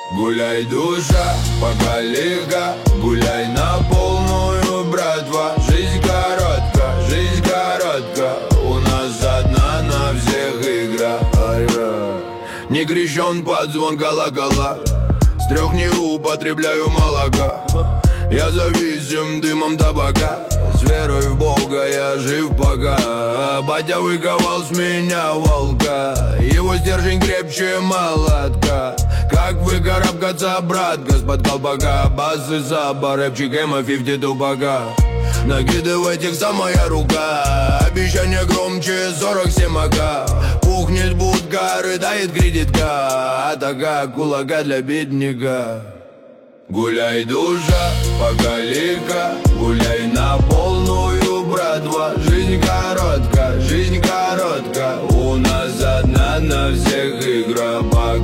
Гуляй, душа, пока легко, гуляй на полную, братва. Жизнь коротка, у нас одна на всех игра. Не крещен под звон колокола, с 3 не употребляю молока. Я зависим дымом табака, с верой в Бога я жив пока. Батя выковал с меня волка, его стержень крепче молотка. Как выкарабкаться, братка, с-под колпака? Басы Саба, рэпчик Эма, 50 тупака. Накидывай текста моя рука, обещание громче 47 ака. Пухнет будка, рыдает кредитка, атака кулака для бедняка. Гуляй, душа, пока легко, гуляй на полную, братва. Жизнь коротка, у нас одна на всех игра.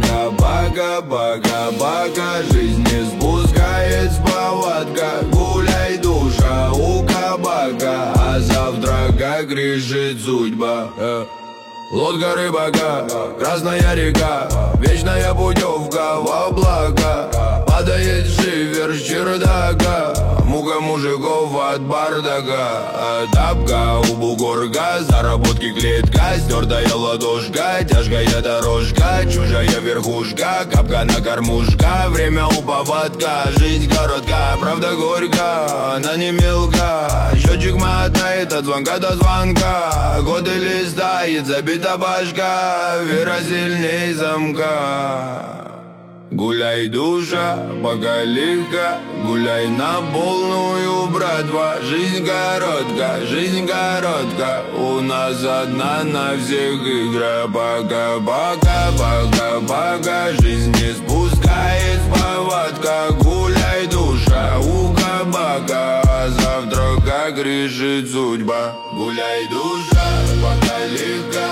Пока, жизнь не спускает с поводка. Гуляй, душа, у кабака, а завтра как решит судьба. Лодка рыбака, красная река, вечная путевка в облака. Падает шивер с чердака, мука мужиков от бардака. Тапка у бугорка, заработки клетка, стертая ладошка, тяжкая дорожка, чужая верхушка, капка на кормушка. Время у поводка, жизнь коротка, правда горька, она не мелка. Счетчик мотает от звонка до звонка, годы листает, забита башка, вера сильней замка. Гуляй, душа, пока легко, гуляй на полную, братва. Жизнь коротка, у нас одна на всех игра. Пока, жизнь не спускает с поводка. Гуляй, душа, у кабака, а завтра как решит судьба. Гуляй, душа, пока легко,